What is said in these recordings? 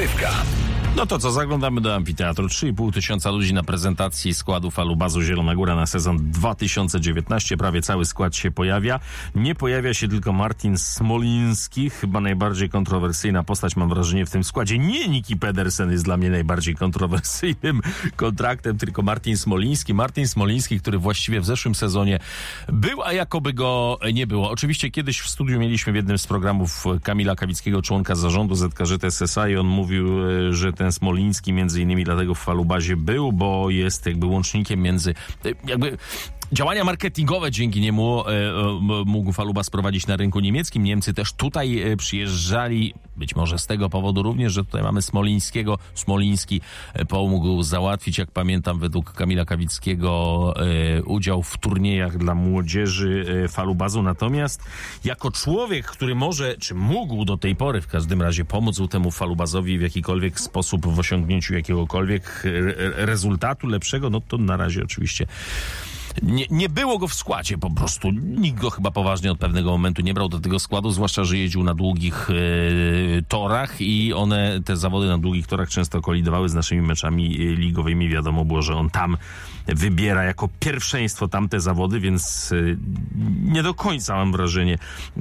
Rozgrywka. No to co, zaglądamy do amfiteatru. 3,5 tysiąca ludzi na prezentacji składu Falubazu Zielona Góra na sezon 2019. Prawie cały skład się pojawia. Nie pojawia się tylko Martin Smoliński, chyba najbardziej kontrowersyjna postać, mam wrażenie, w tym składzie. Nie Niki Pedersen jest dla mnie najbardziej kontrowersyjnym kontraktem, tylko Martin Smoliński. Martin Smoliński, który właściwie w zeszłym sezonie był, a jakoby go nie było. Oczywiście kiedyś w studiu mieliśmy w jednym z programów Kamila Kawickiego, członka zarządu ZKŻ SA, i on mówił, że ten Smoliński między innymi dlatego w Falubazie był, bo jest jakby łącznikiem między działania marketingowe, dzięki niemu mógł Falubaz prowadzić na rynku niemieckim. Niemcy też tutaj przyjeżdżali, być może z tego powodu również, że tutaj mamy Smolińskiego. Smoliński pomógł załatwić, jak pamiętam, według Kamila Kawickiego udział w turniejach dla młodzieży Falubazu. Natomiast jako człowiek, który może, czy mógł do tej pory w każdym razie pomóc temu Falubazowi w jakikolwiek sposób w osiągnięciu jakiegokolwiek rezultatu lepszego, no to na razie oczywiście nie było go w składzie po prostu. Nikt go chyba poważnie od pewnego momentu nie brał do tego składu, zwłaszcza, że jeździł na długich torach i te zawody na długich torach często kolidowały z naszymi meczami ligowymi. Wiadomo było, że on tam wybiera jako pierwszeństwo tamte zawody, więc nie do końca mam wrażenie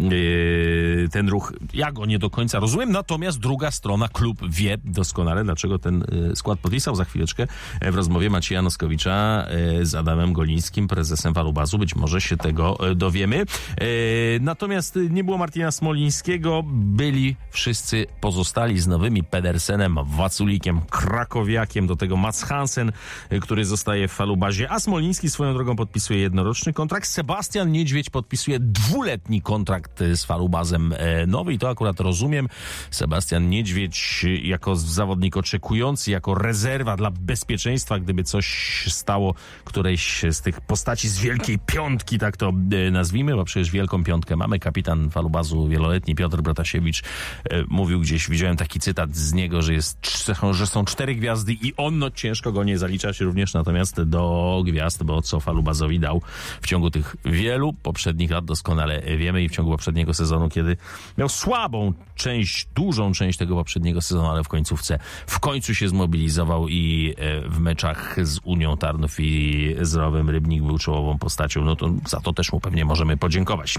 ten ruch, ja go nie do końca rozumiem, natomiast druga strona, klub wie doskonale, dlaczego ten skład podpisał. Za chwileczkę w rozmowie Macieja Noskowicza z Adamem Golińskim, prezesem Falubazu. Być może się tego dowiemy. Natomiast nie było Martina Smolińskiego. Byli wszyscy pozostali z nowymi: Pedersenem, Waculikiem, Krakowiakiem, do tego Mats Hansen, który zostaje w Falubazie, a Smoliński swoją drogą podpisuje jednoroczny kontrakt. Sebastian Niedźwiedź podpisuje 2-letni kontrakt z Falubazem nowy i to akurat rozumiem. Sebastian Niedźwiedź jako zawodnik oczekujący, jako rezerwa dla bezpieczeństwa, gdyby coś stało którejś z tych postaci z Wielkiej Piątki, tak to nazwijmy, bo przecież Wielką Piątkę mamy. Kapitan Falubazu wieloletni Piotr Brotasiewicz mówił gdzieś, widziałem taki cytat z niego, że są 4 gwiazdy i on, no ciężko go nie zaliczać również natomiast do gwiazd, bo co Falubazowi dał w ciągu tych wielu poprzednich lat doskonale wiemy i w ciągu poprzedniego sezonu, kiedy miał dużą część tego poprzedniego sezonu, ale w końcu się zmobilizował i w meczach z Unią Tarnów i z Rowem Rybnik był czołową postacią, no to za to też mu pewnie możemy podziękować.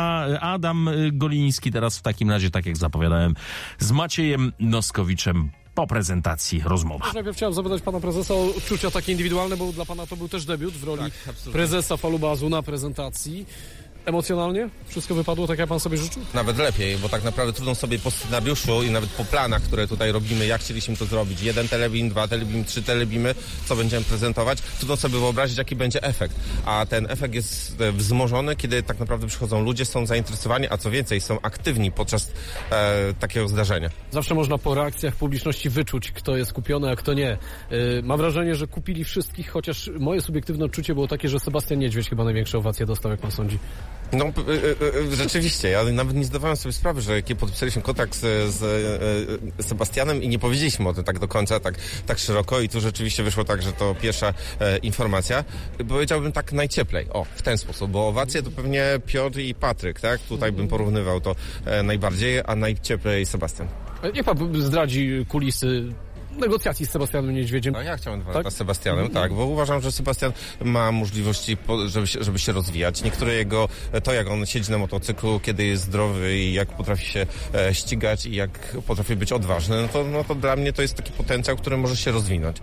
Adam Goliński teraz w takim razie, tak jak zapowiadałem, z Maciejem Noskowiczem po prezentacji rozmowa. Najpierw chciałem zapytać pana prezesa o odczucia takie indywidualne, bo dla pana to był też debiut w roli prezesa Falubazu na prezentacji. Emocjonalnie? Wszystko wypadło tak, jak pan sobie życzył? Nawet lepiej, bo tak naprawdę trudno sobie po scenariuszu i nawet po planach, które tutaj robimy, jak chcieliśmy to zrobić. 1 telebim, 2 telebim, 3 telebimy, co będziemy prezentować. Trudno sobie wyobrazić, jaki będzie efekt. A ten efekt jest wzmożony, kiedy tak naprawdę przychodzą ludzie, są zainteresowani, a co więcej, są aktywni podczas takiego zdarzenia. Zawsze można po reakcjach publiczności wyczuć, kto jest kupiony, a kto nie. Mam wrażenie, że kupili wszystkich, chociaż moje subiektywne odczucie było takie, że Sebastian Niedźwiedź chyba największe owacje dostał, jak pan sądzi. No, rzeczywiście, ja nawet nie zdawałem sobie sprawy, że kiedy podpisaliśmy kontrakt z Sebastianem i nie powiedzieliśmy o tym tak do końca, tak szeroko i tu rzeczywiście wyszło tak, że to pierwsza informacja. Powiedziałbym tak najcieplej, w ten sposób, bo owacje to pewnie Piotr i Patryk, tak? Tutaj bym porównywał to najbardziej, a najcieplej Sebastian. Niech pan zdradzi kulisy negocjacji z Sebastianem Niedźwiedziem. No, ja chciałem 2 lata z Sebastianem, tak, bo uważam, że Sebastian ma możliwości, żeby się rozwijać. Niektóre jak on siedzi na motocyklu, kiedy jest zdrowy i jak potrafi się ścigać i jak potrafi być odważny, no to dla mnie to jest taki potencjał, który może się rozwinąć.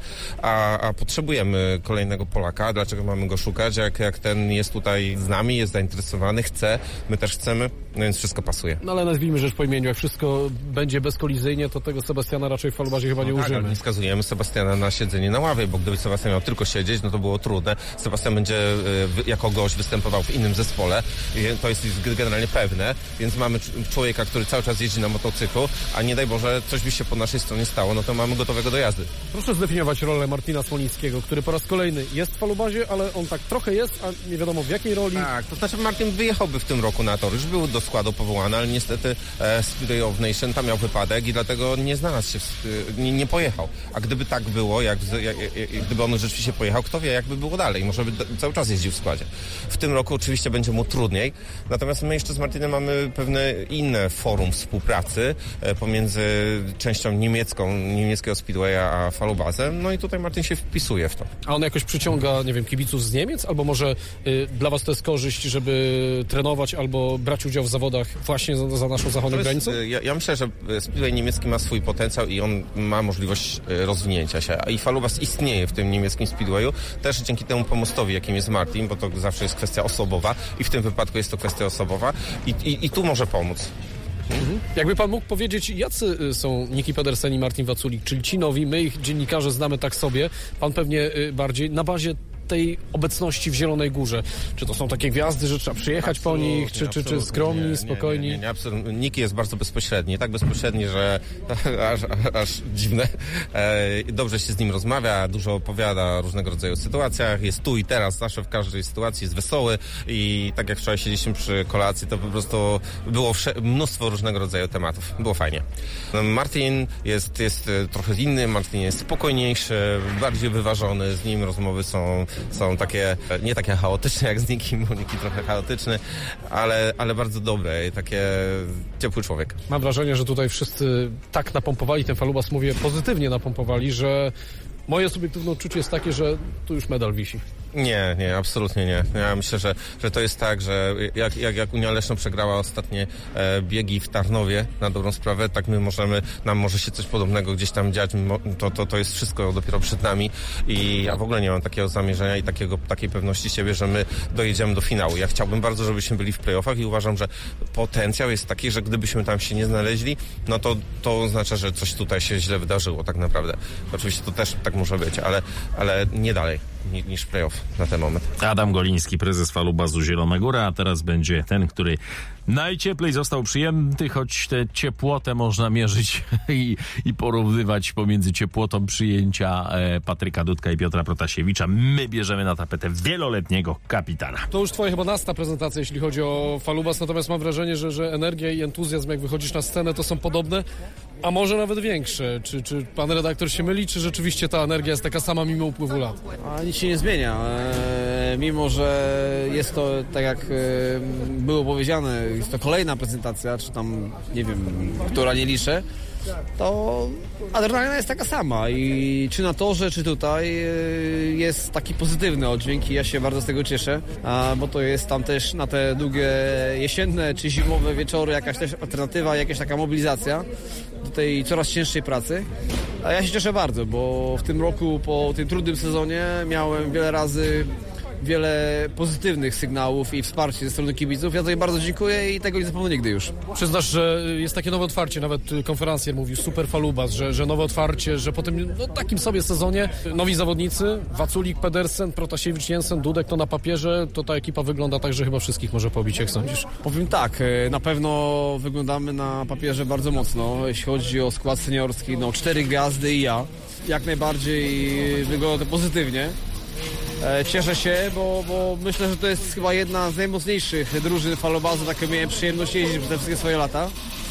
A potrzebujemy kolejnego Polaka. Dlaczego mamy go szukać? Jak ten jest tutaj z nami, jest zainteresowany, chce, my też chcemy, no więc wszystko pasuje. No ale nazwijmy rzecz po imieniu, jak wszystko będzie bezkolizyjnie, to tego Sebastiana raczej w Falubazie chyba nie użyjemy. Nie skazujemy Sebastiana na siedzenie na ławie, bo gdyby Sebastian miał tylko siedzieć, no to było trudne. Sebastian będzie jako gość występował w innym zespole, to jest generalnie pewne, więc mamy człowieka, który cały czas jeździ na motocyklu, a nie daj Boże, coś by się po naszej stronie stało, no to mamy gotowego do jazdy. Proszę zdefiniować rolę Martina Smolińskiego, który po raz kolejny jest w Falubazie, ale on tak trochę jest, a nie wiadomo w jakiej roli. Tak, to znaczy Martin wyjechałby w tym roku na tor, już był do składu powołany, ale niestety Speedway of Nation tam miał wypadek i dlatego nie znalazł się, nie pojechał pojechał. A gdyby tak było, gdyby on rzeczywiście pojechał, kto wie, jakby było dalej. Może by cały czas jeździł w składzie. W tym roku oczywiście będzie mu trudniej, natomiast my jeszcze z Martinem mamy pewne inne forum współpracy pomiędzy częścią niemieckiego Speedwaya a falubazem, no i tutaj Martin się wpisuje w to. A on jakoś przyciąga, nie wiem, kibiców z Niemiec? Albo może dla was to jest korzyść, żeby trenować albo brać udział w zawodach właśnie za naszą zachodnią granicą? Ja myślę, że Speedway niemiecki ma swój potencjał i on ma możliwość rozwinięcia się. I falubaz istnieje w tym niemieckim Speedwayu, też dzięki temu pomostowi, jakim jest Martin, bo to zawsze jest kwestia osobowa i w tym wypadku jest to kwestia osobowa i tu może pomóc. Jakby pan mógł powiedzieć, jacy są Niki Pedersen i Martin Waculik, czyli ci nowi, my ich dziennikarze znamy tak sobie, pan pewnie bardziej na bazie tej obecności w Zielonej Górze. Czy to są takie gwiazdy, że trzeba przyjechać po nich, czy skromni, spokojni? Nie, absolutnie. Niki jest bardzo bezpośredni, tak bezpośredni, że aż dziwne. Dobrze się z nim rozmawia, dużo opowiada o różnego rodzaju sytuacjach, jest tu i teraz, zawsze w każdej sytuacji jest wesoły i tak jak wczoraj siedzieliśmy przy kolacji, to po prostu było mnóstwo różnego rodzaju tematów. Było fajnie. Martin jest trochę inny, Martin jest spokojniejszy, bardziej wyważony, z nim rozmowy są takie, nie takie chaotyczne jak z Nikim, bo Niki trochę chaotyczny, ale bardzo dobre i takie ciepły człowiek. Mam wrażenie, że tutaj wszyscy tak napompowali ten falubas, mówię pozytywnie napompowali, że moje subiektywne odczucie jest takie, że tu już medal wisi. Nie, absolutnie nie. Ja myślę, że to jest tak, że jak Unia Leszno przegrała ostatnie biegi w Tarnowie, na dobrą sprawę, tak nam może się coś podobnego gdzieś tam dziać, to jest wszystko dopiero przed nami i ja w ogóle nie mam takiego zamierzenia i takiej pewności siebie, że my dojedziemy do finału. Ja chciałbym bardzo, żebyśmy byli w playoffach i uważam, że potencjał jest taki, że gdybyśmy tam się nie znaleźli, no to oznacza, że coś tutaj się źle wydarzyło tak naprawdę. Oczywiście to też tak może być, ale nie dalej niż playoff na ten moment. Adam Goliński, prezes falubazu Zielona Góra, a teraz będzie ten, który najcieplej został przyjęty, choć tę ciepłotę można mierzyć i porównywać pomiędzy ciepłotą przyjęcia Patryka Dudka i Piotra Protasiewicza. My bierzemy na tapetę wieloletniego kapitana. To już twoja chyba nasta prezentacja, jeśli chodzi o falubas, natomiast mam wrażenie, że energia i entuzjazm, jak wychodzisz na scenę, to są podobne, a może nawet większe. Czy pan redaktor się myli, czy rzeczywiście ta energia jest taka sama mimo upływu lat? A nic się nie zmienia. Mimo że jest to, tak jak było powiedziane, jest to kolejna prezentacja, czy tam, nie wiem, która nie liczę, to adrenalina jest taka sama i czy na torze, czy tutaj jest taki pozytywny oddźwięk i ja się bardzo z tego cieszę, bo to jest tam też na te długie jesienne czy zimowe wieczory jakaś też alternatywa, jakaś taka mobilizacja do tej coraz cięższej pracy. A ja się cieszę bardzo, bo w tym roku po tym trudnym sezonie miałem wiele pozytywnych sygnałów i wsparcia ze strony kibiców. Ja tutaj bardzo dziękuję i tego nie zapomnę nigdy już. Przyznasz, że jest takie nowe otwarcie, nawet konferencjer mówił, super falubas, że nowe otwarcie, że po tym takim sobie sezonie nowi zawodnicy, Waculik, Pedersen, Protasiewicz, Jensen, Dudek, to na papierze to ta ekipa wygląda tak, że chyba wszystkich może pobić, jak sądzisz? Powiem tak, na pewno wyglądamy na papierze bardzo mocno, jeśli chodzi o skład seniorski, 4 gwiazdy i ja. Jak najbardziej wygląda to pozytywnie. Cieszę się, bo myślę, że to jest chyba jedna z najmocniejszych drużyn falobazu, taką miałem przyjemność jeździć przez te wszystkie swoje lata.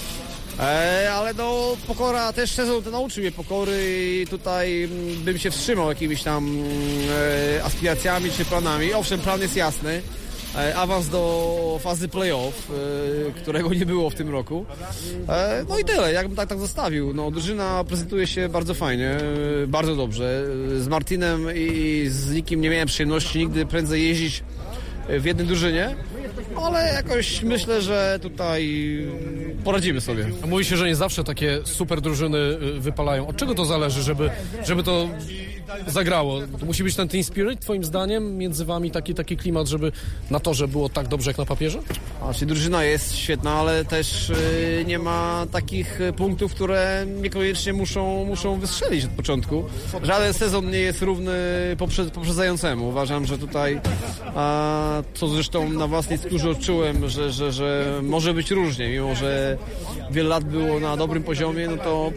Ale pokora, też sezon ten nauczył mnie pokory i tutaj bym się wstrzymał jakimiś tam aspiracjami czy planami. Owszem, plan jest jasny. Awans do fazy playoff, którego nie było w tym roku. No i tyle, jakbym tak zostawił. Drużyna prezentuje się bardzo fajnie, bardzo dobrze. Z Martinem i z nikim nie miałem przyjemności nigdy prędzej jeździć w jednej drużynie, ale jakoś myślę, że tutaj poradzimy sobie. A mówi się, że nie zawsze takie super drużyny wypalają. Od czego to zależy, żeby to zagrało? To musi być ten team spirit, twoim zdaniem, między wami taki klimat, żeby na torze było tak dobrze jak na papierze? Czyli drużyna jest świetna, ale też nie ma takich punktów, które niekoniecznie muszą wystrzelić od początku. Żaden sezon nie jest równy poprzedzającemu. Uważam, że tutaj, co zresztą na własnej skórze odczułem, że może być różnie, mimo że wiele lat było na dobrym poziomie, to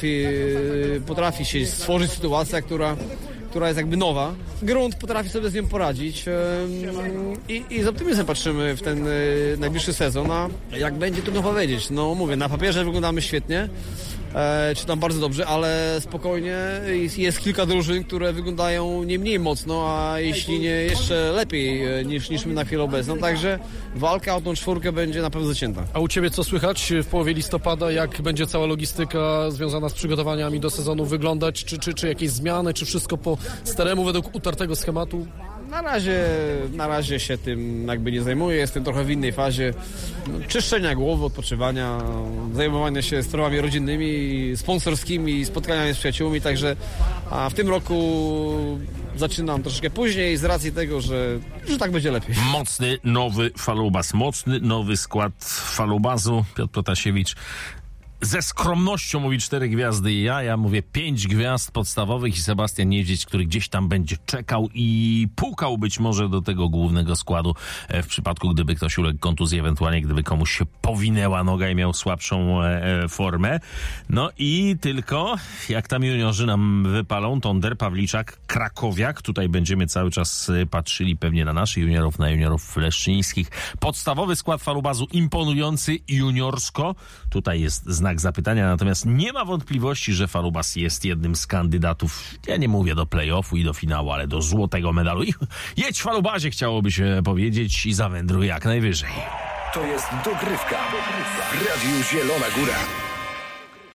potrafi się stworzyć sytuacja, która jest jakby nowa. Grunt potrafi sobie z nią poradzić i z optymizmem patrzymy w ten najbliższy sezon, a jak będzie, trudno powiedzieć. Mówię, na papierze wyglądamy świetnie, czy tam bardzo dobrze, ale spokojnie jest kilka drużyn, które wyglądają nie mniej mocno, a jeśli nie jeszcze lepiej niż my na chwilę obecną, także walka o tą czwórkę będzie na pewno zacięta. A u Ciebie co słychać w połowie listopada? Jak będzie cała logistyka związana z przygotowaniami do sezonu wyglądać? Czy jakieś zmiany? Czy wszystko po staremu według utartego schematu? Na razie się tym jakby nie zajmuję, jestem trochę w innej fazie czyszczenia głowy, odpoczywania, zajmowania się sprawami rodzinnymi, sponsorskimi, spotkaniami z przyjaciółmi, także w tym roku zaczynam troszeczkę później z racji tego, że tak będzie lepiej. Mocny nowy falubaz, mocny nowy skład falubazu. Piotr Protasiewicz ze skromnością mówi 4 gwiazdy i ja mówię 5 gwiazd podstawowych i Sebastian Niedźwiedź, który gdzieś tam będzie czekał i pukał być może do tego głównego składu w przypadku, gdyby ktoś uległ kontuzji, ewentualnie gdyby komuś się powinęła noga i miał słabszą formę. No i tylko jak tam juniorzy nam wypalą, Tonder, Pawliczak, Krakowiak, tutaj będziemy cały czas patrzyli pewnie na naszych juniorów, na juniorów leszczyńskich. Podstawowy skład falubazu imponujący juniorsko. Tutaj jest znak zapytania, natomiast nie ma wątpliwości, że falubaz jest jednym z kandydatów, ja nie mówię do play-offu i do finału, ale do złotego medalu. I jedź falubazie, chciałoby się powiedzieć, i zawędruj jak najwyżej. To jest dogrywka w Radiu Zielona Góra.